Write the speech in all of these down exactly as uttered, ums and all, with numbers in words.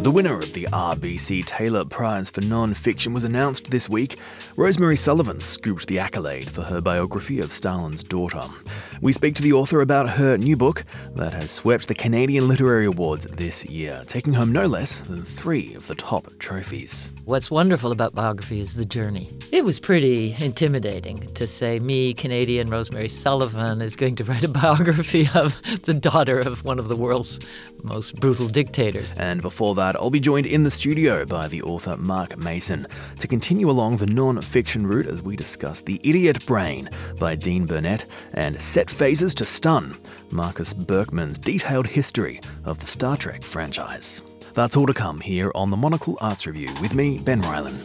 The winner of the R B C Taylor Prize for Non-Fiction was announced this week. Rosemary Sullivan scooped the accolade for her biography of Stalin's daughter. We speak to the author about her new book that has swept the Canadian Literary Awards this year, taking home no less than three of the top trophies. What's wonderful about biography is the journey. It was pretty intimidating to say me, Canadian Rosemary Sullivan, is going to write a biography of the daughter of one of the world's most brutal dictators. And before that, I'll be joined in the studio by the author Mark Mason to continue along the non-fiction route as we discuss The Idiot Brain by Dean Burnett and Set Phases to Stun, Marcus Berkman's detailed history of the Star Trek franchise. That's all to come here on the Monocle Arts Review with me, Ben Ryland.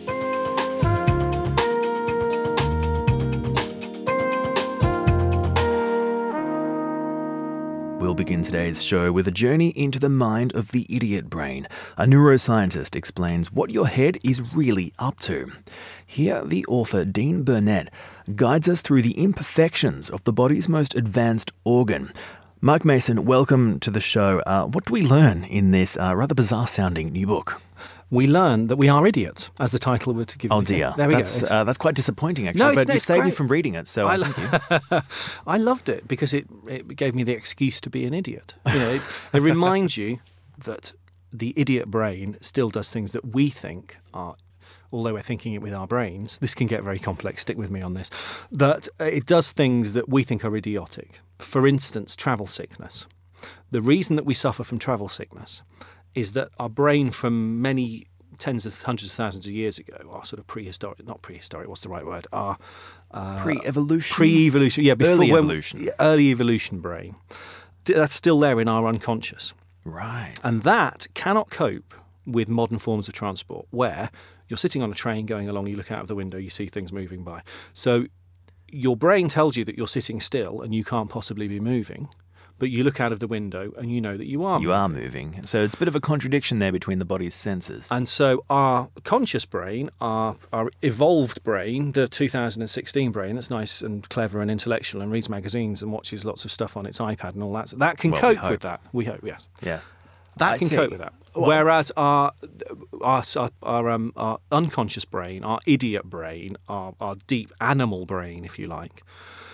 We'll begin today's show with a journey into the mind of the idiot brain. A neuroscientist explains what your head is really up to. Here, the author Dean Burnett guides us through the imperfections of the body's most advanced organ. Mark Mason, welcome to the show. Uh, what do we learn in this uh, rather bizarre-sounding new book? We learn that we are idiots, as the title would give you. Oh dear, there we that's, go. Uh, that's quite disappointing, actually. No, it's, but no, you it's saved great. me from reading it, so I, I lo- thank you. I loved it because it, it gave me the excuse to be an idiot. You know, it, it reminds you that the idiot brain still does things that we think are, although we're thinking it with our brains, this can get very complex, stick with me on this, that it does things that we think are idiotic. For instance, travel sickness. The reason that we suffer from travel sickness is that our brain from many tens of hundreds of thousands of years ago, our sort of prehistoric, not prehistoric, what's the right word? Our uh, Pre-evolution? Pre-evolution, yeah. Before, early when, evolution. Early evolution brain. That's still there in our unconscious. Right. And that cannot cope with modern forms of transport where you're sitting on a train going along, you look out of the window, you see things moving by. So your brain tells you that you're sitting still and you can't possibly be moving, but you look out of the window and you know that you are You moving. are moving. So it's a bit of a contradiction there between the body's senses. And so our conscious brain, our, our evolved brain, the two thousand sixteen brain that's nice and clever and intellectual and reads magazines and watches lots of stuff on its iPad and all that, so that can Well, we cope hope. with that. We hope, yes. Yes. That I can see. cope with that. Well- Whereas our our our, our, um, our unconscious brain, our idiot brain, our, our deep animal brain, if you like,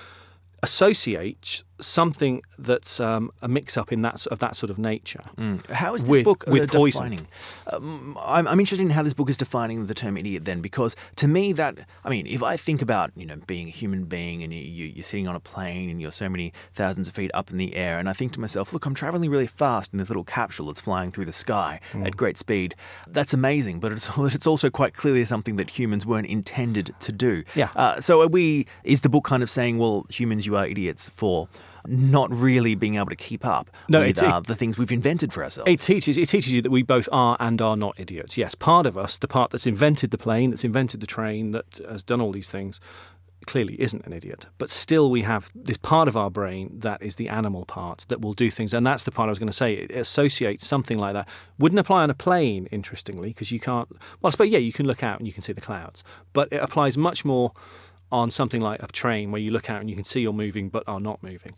associates something that's um, a mix-up in that of that sort of nature. Mm. How is this with, book uh, with poison. defining? Um, I'm, I'm interested in how this book is defining the term idiot then, because to me that, I mean, if I think about, you know, being a human being and you, you, you're sitting on a plane and you're so many thousands of feet up in the air, and I think to myself, look, I'm traveling really fast in this little capsule that's flying through the sky mm. at great speed. That's amazing, but it's, it's also quite clearly something that humans weren't intended to do. Yeah. Uh, so are we, is the book kind of saying, well, humans, you are idiots for not really being able to keep up no, with it, uh, it, the things we've invented for ourselves? It teaches, it teaches you that we both are and are not idiots. Yes, part of us, the part that's invented the plane, that's invented the train, that has done all these things, clearly isn't an idiot. But still we have this part of our brain that is the animal part that will do things. And that's the part I was going to say. It associates something like that. Wouldn't apply on a plane, interestingly, because you can't... Well, I suppose, yeah, you can look out and you can see the clouds. But it applies much more on something like a train where you look out and you can see you're moving but are not moving.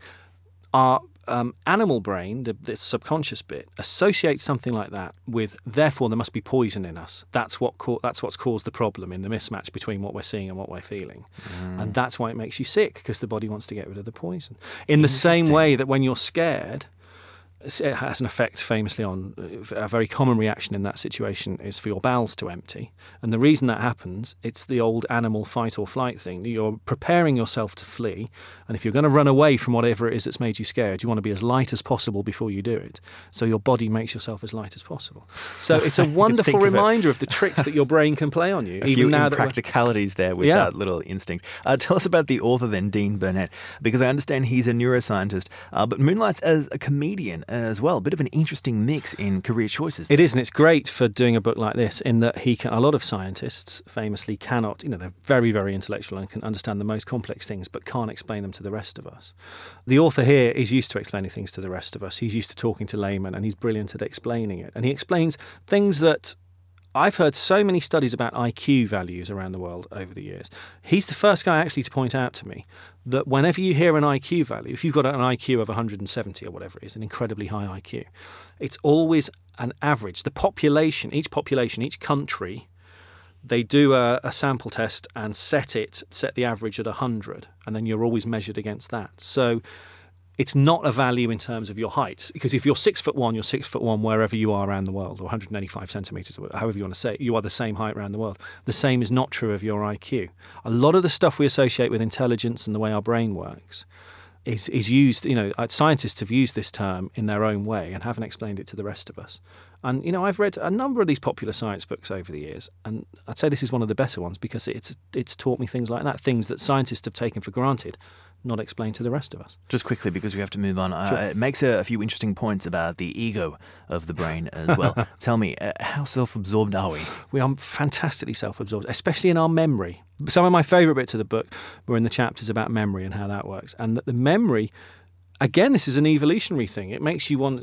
Our um, animal brain, the, the subconscious bit, associates something like that with, therefore there must be poison in us. That's what co- that's what's caused the problem in the mismatch between what we're seeing and what we're feeling. Mm. And that's why it makes you sick, because the body wants to get rid of the poison. In the same way that when you're scared, it has an effect famously on, a very common reaction in that situation is for your bowels to empty. And the reason that happens, it's the old animal fight or flight thing. You're preparing yourself to flee, and if you're going to run away from whatever it is that's made you scared, you want to be as light as possible before you do it. So your body makes yourself as light as possible. So it's a wonderful of reminder of the tricks that your brain can play on you. A even few now impracticalities there with Yeah. that little instinct. Uh, tell us about the author then, Dean Burnett, because I understand he's a neuroscientist, uh, but moonlights as a comedian as well. A bit of an interesting mix in career choices. It is, and it's great for doing a book like this in that he can, a lot of scientists famously cannot, you know, they're very, very intellectual and can understand the most complex things but can't explain them to the rest of us. The author here is used to explaining things to the rest of us. He's used to talking to laymen and he's brilliant at explaining it. And he explains things that I've heard so many studies about I Q values around the world over the years. He's the first guy actually to point out to me that whenever you hear an I Q value, if you've got an I Q of one hundred seventy or whatever it is, an incredibly high I Q, it's always an average. The population, each population, each country, they do a, a sample test and set it, set the average at one hundred, and then you're always measured against that. So it's not a value in terms of your height, because if you're six foot one, you're six foot one wherever you are around the world, or one hundred eighty-five centimetres, or however you want to say it, you are the same height around the world. The same is not true of your I Q. A lot of the stuff we associate with intelligence and the way our brain works is is used, you know, scientists have used this term in their own way and haven't explained it to the rest of us. And, you know, I've read a number of these popular science books over the years, and I'd say this is one of the better ones because it's it's taught me things like that, things that scientists have taken for granted, not explained to the rest of us. Just quickly, because we have to move on, Sure. uh, it makes a, a few interesting points about the ego of the brain as well. Tell me, uh, how self-absorbed are we? We are fantastically self-absorbed, especially in our memory. Some of my favourite bits of the book were in the chapters about memory and how that works. And that the memory, again, this is an evolutionary thing. It makes you want,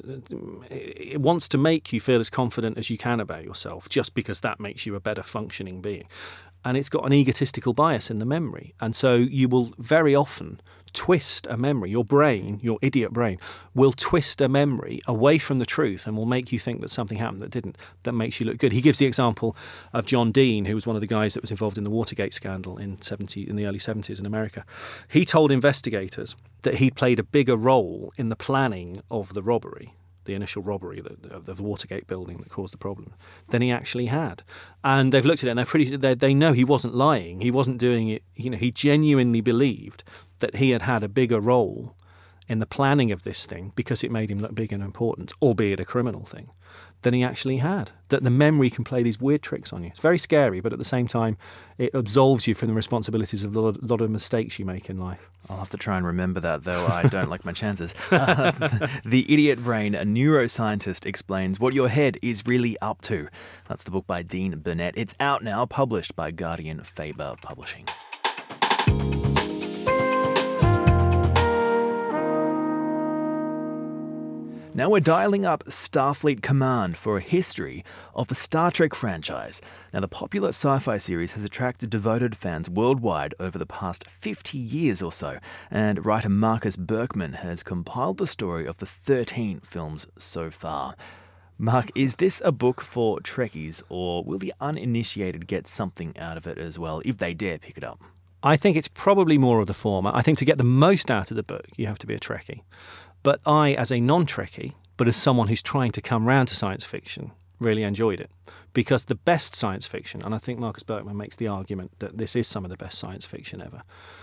it wants to make you feel as confident as you can about yourself, just because that makes you a better functioning being. And it's got an egotistical bias in the memory. And so you will very often twist a memory. Your brain, your idiot brain, will twist a memory away from the truth and will make you think that something happened that didn't, that makes you look good. He gives the example of John Dean, who was one of the guys that was involved in the Watergate scandal in seventy in the early seventies in America. He told investigators that he'd played a bigger role in the planning of the robbery, the initial robbery of the Watergate building that caused the problem, than he actually had. And they've looked at it and they're pretty, they, they know he wasn't lying. He wasn't doing it, you know, he genuinely believed that he had had a bigger role in the planning of this thing because it made him look big and important, albeit a criminal thing, than he actually had. That the memory can play these weird tricks on you. It's very scary, but at the same time, it absolves you from the responsibilities of a lot of, lot of mistakes you make in life. I'll have to try and remember that, though I don't like my chances. Uh, The Idiot Brain, a neuroscientist explains what your head is really up to. That's the book by Dean Burnett. It's out now, published by Guardian Faber Publishing. Now we're dialing up Starfleet Command for a history of the Star Trek franchise. Now, the popular sci-fi series has attracted devoted fans worldwide over the past fifty years or so, and writer Marcus Berkman has compiled the story of the thirteen films so far. Mark, is this a book for Trekkies, or will the uninitiated get something out of it as well, if they dare pick it up? I think it's probably more of the former. I think to get the most out of the book, you have to be a Trekkie. But I, as a non-Trekkie, but as someone who's trying to come round to science fiction, really enjoyed it. Because the best science fiction, and I think Marcus Berkman makes the argument that this is some of the best science fiction ever,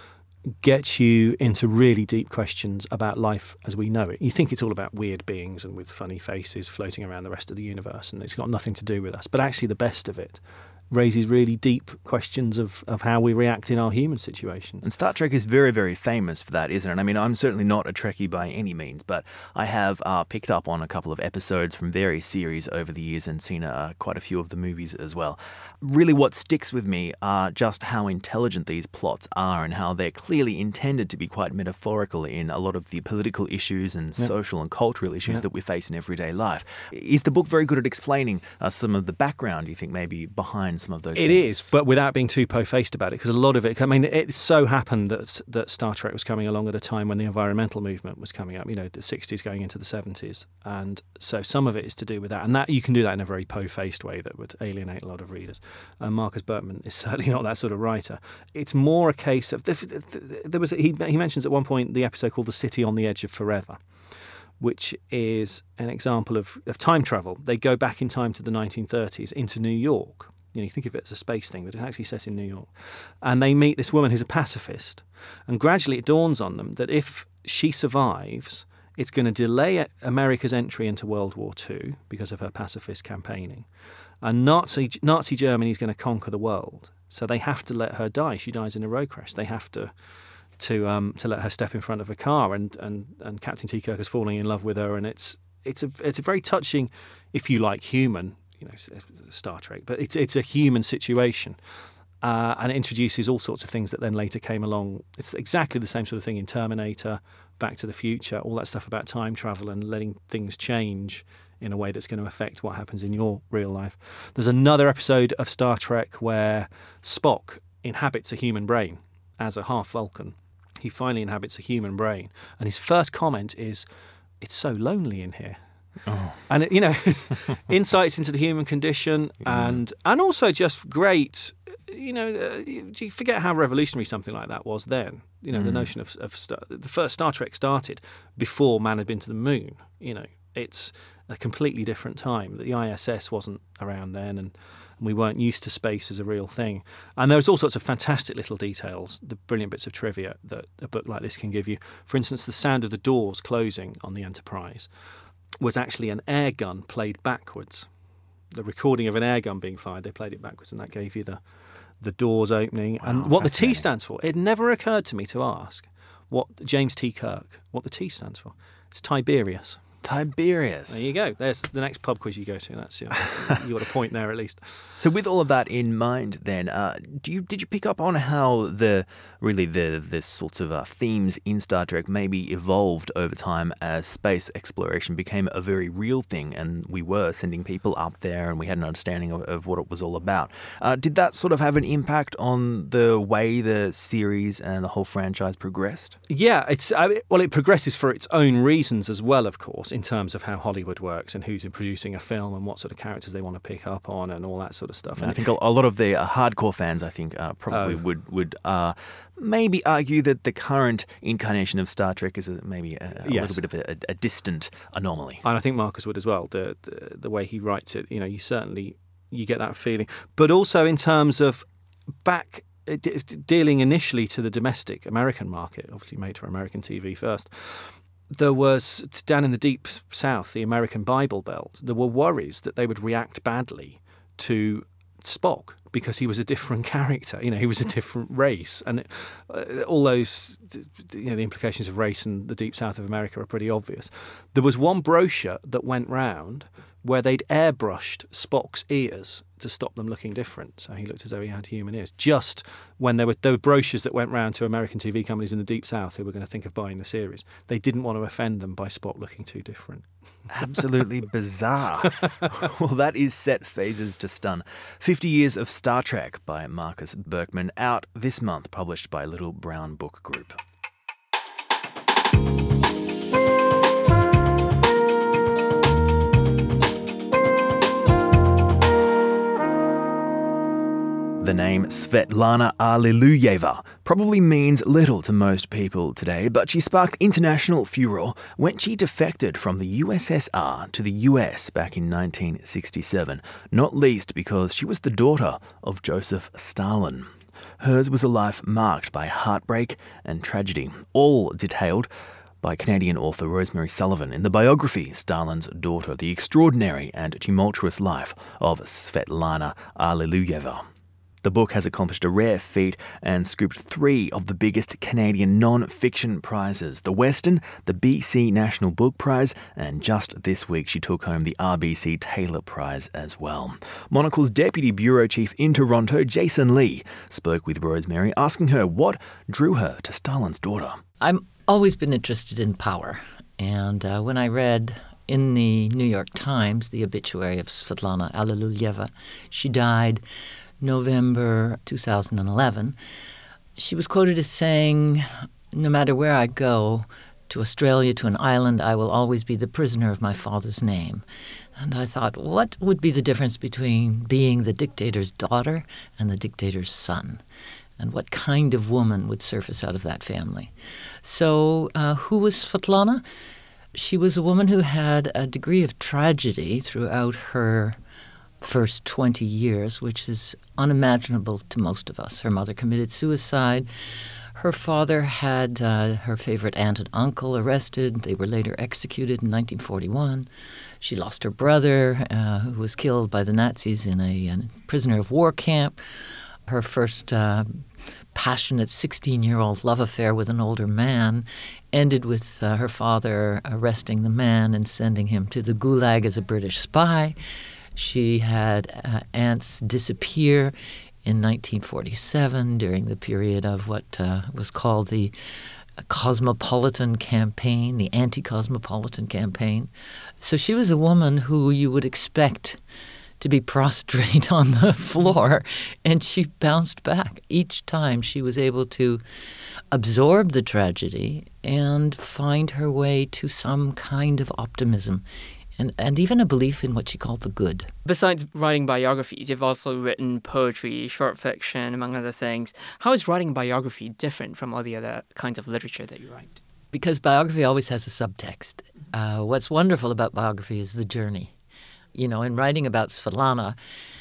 gets you into really deep questions about life as we know it. You think it's all about weird beings and with funny faces floating around the rest of the universe, and it's got nothing to do with us. But actually the best of it raises really deep questions of, of how we react in our human situation. And Star Trek is very, very famous for that, isn't it? I mean, I'm certainly not a Trekkie by any means, but I have uh, picked up on a couple of episodes from various series over the years and seen uh, quite a few of the movies as well. Really what sticks with me are just how intelligent these plots are and how they're clearly intended to be quite metaphorical in a lot of the political issues and Yep. social and cultural issues Yep. that we face in everyday life. Is the book very good at explaining uh, some of the background, you think, maybe behind some of those It things? is, but without being too po-faced about it, because a lot of it, I mean, it so happened that that Star Trek was coming along at a time when the environmental movement was coming up, you know, the sixties going into the seventies. And so some of it is to do with that. And that you can do that in a very po-faced way that would alienate a lot of readers. And Marcus Berkman is certainly not that sort of writer. It's more a case of, there was he, he mentions at one point the episode called The City on the Edge of Forever, which is an example of, of time travel. They go back in time to the nineteen thirties into New York. You know, you think of it as a space thing, but it's actually set in New York. And they meet this woman who's a pacifist. And gradually it dawns on them that if she survives, it's going to delay America's entry into World War Two because of her pacifist campaigning. And Nazi Nazi Germany is going to conquer the world. So they have to let her die. She dies in a road crash. They have to to um, to let her step in front of a car. And, and, and Captain T. Kirk is falling in love with her. And it's it's a it's a very touching, if you like, human, you know, Star Trek, but it's it's a human situation, Uh, and it introduces all sorts of things that then later came along. It's exactly the same sort of thing in Terminator, Back to the Future, all that stuff about time travel and letting things change in a way that's going to affect what happens in your real life. There's another episode of Star Trek where Spock inhabits a human brain as a half Vulcan. He finally inhabits a human brain. And his first comment is, "It's so lonely in here." Oh. And, you know, insights into the human condition and and also just great, you know, uh, you, you forget how revolutionary something like that was then. You know, mm. the notion of, of Star, the first Star Trek started before man had been to the moon. You know, it's a completely different time. The I S S wasn't around then, and we weren't used to space as a real thing. And there's all sorts of fantastic little details, the brilliant bits of trivia that a book like this can give you. For instance, the sound of the doors closing on the Enterprise was actually an air gun played backwards. The recording of an air gun being fired, they played it backwards, and that gave you the, the doors opening. Wow, and what the T stands for, it never occurred to me to ask what James T. Kirk, what the T stands for. It's Tiberius. Tiberius. There you go. There's the next pub quiz you go to. That's your, you got a point there at least. So with all of that in mind, then, uh, do you did you pick up on how the really the the sorts of uh, themes in Star Trek maybe evolved over time as space exploration became a very real thing, and we were sending people up there, and we had an understanding of, of what it was all about. Uh, did that sort of have an impact on the way the series and the whole franchise progressed? Yeah, it's I mean, well, it progresses for its own reasons as well, of course, in terms of how Hollywood works and who's in producing a film and what sort of characters they want to pick up on and all that sort of stuff. And I think a lot of the uh, hardcore fans, I think, uh, probably oh. would would uh, maybe argue that the current incarnation of Star Trek is a, maybe a, a yes. little bit of a, a distant anomaly. And I think Marcus would as well. The, the the way he writes it, you know, you certainly you get that feeling. But also in terms of back dealing initially to the domestic American market, obviously made for American T V first. There was, down in the deep south, the American Bible Belt, there were worries that they would react badly to Spock because he was a different character. You know, he was a different race. And uh, all those, you know, the implications of race in the deep south of America are pretty obvious. There was one brochure that went round where they'd airbrushed Spock's ears to stop them looking different. So he looked as though he had human ears. Just when there were, there were brochures that went round to American T V companies in the Deep South who were going to think of buying the series. They didn't want to offend them by Spock looking too different. Absolutely bizarre. Well, that is Set Phases to Stun. fifty Years of Star Trek by Marcus Berkman, out this month, published by Little Brown Book Group. The name Svetlana Alliluyeva probably means little to most people today, but she sparked international furore when she defected from the U S S R to the U S back in nineteen sixty-seven, not least because she was the daughter of Joseph Stalin. Hers was a life marked by heartbreak and tragedy, all detailed by Canadian author Rosemary Sullivan in the biography Stalin's Daughter, The Extraordinary and Tumultuous Life of Svetlana Alliluyeva. The book has accomplished a rare feat and scooped three of the biggest Canadian non-fiction prizes, the Weston, the B C National Book Prize, and just this week she took home the R B C Taylor Prize as well. Monocle's Deputy Bureau Chief in Toronto, Jason Lee, spoke with Rosemary, asking her what drew her to Stalin's Daughter. I've always been interested in power, and uh, when I read in the New York Times the obituary of Svetlana Alliluyeva, she died November two thousand eleven, she was quoted as saying, "No matter where I go, to Australia, to an island, I will always be the prisoner of my father's name." And I thought, what would be the difference between being the dictator's daughter and the dictator's son? And what kind of woman would surface out of that family? So uh, who was Svetlana? She was a woman who had a degree of tragedy throughout her first twenty years, which is unimaginable to most of us. Her mother committed suicide. Her father had uh, her favorite aunt and uncle arrested. They were later executed in nineteen forty-one. She lost her brother, uh, who was killed by the Nazis in a, a prisoner of war camp. Her first uh, passionate sixteen-year-old love affair with an older man ended with uh, her father arresting the man and sending him to the Gulag as a British spy. She had uh, aunts disappear in nineteen forty-seven during the period of what uh, was called the Cosmopolitan Campaign, the anti-cosmopolitan campaign. So she was a woman who you would expect to be prostrate on the floor, and she bounced back. Each time she was able to absorb the tragedy and find her way to some kind of optimism and, and even a belief in what she called the good. Besides writing biographies, you've also written poetry, short fiction, among other things. How is writing biography different from all the other kinds of literature that you write? Because biography always has a subtext. Uh, what's wonderful about biography is the journey. You know, in writing about Svetlana,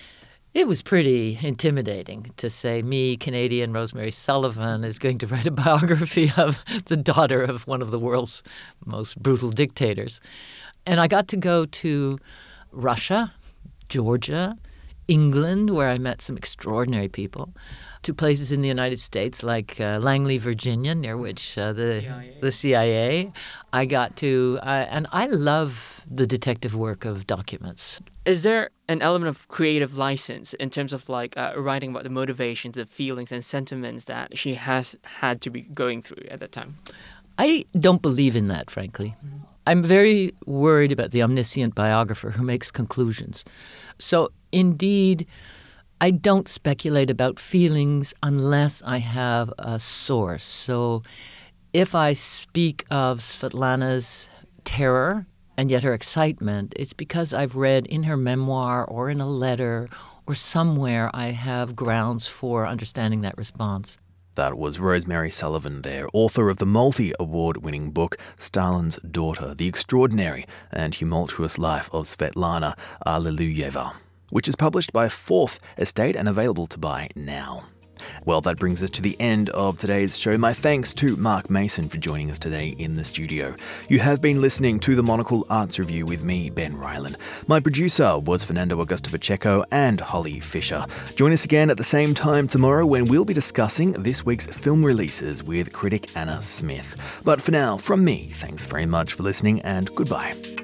it was pretty intimidating to say me, Canadian Rosemary Sullivan, is going to write a biography of the daughter of one of the world's most brutal dictators. And I got to go to Russia, Georgia, England, where I met some extraordinary people, to places in the United States like uh, Langley, Virginia, near which uh, the C I A. the C I A. I got to, uh, and I love the detective work of documents. Is there an element of creative license in terms of like uh, writing about the motivations, the feelings and sentiments that she has had to be going through at that time? I don't believe in that, frankly. Mm-hmm. I'm very worried about the omniscient biographer who makes conclusions. So, indeed, I don't speculate about feelings unless I have a source. So, if I speak of Svetlana's terror and yet her excitement, it's because I've read in her memoir or in a letter or somewhere I have grounds for understanding that response. That was Rosemary Sullivan there, author of the multi-award-winning book Stalin's Daughter, The Extraordinary and Tumultuous Life of Svetlana Alliluyeva, which is published by Fourth Estate and available to buy now. Well, that brings us to the end of today's show. My thanks to Mark Mason for joining us today in the studio. You have been listening to the Monocle Arts Review with me, Ben Ryland. My producer was Fernando Augusto Pacheco and Holly Fisher. Join us again at the same time tomorrow when we'll be discussing this week's film releases with critic Anna Smith. But for now, from me, thanks very much for listening and goodbye.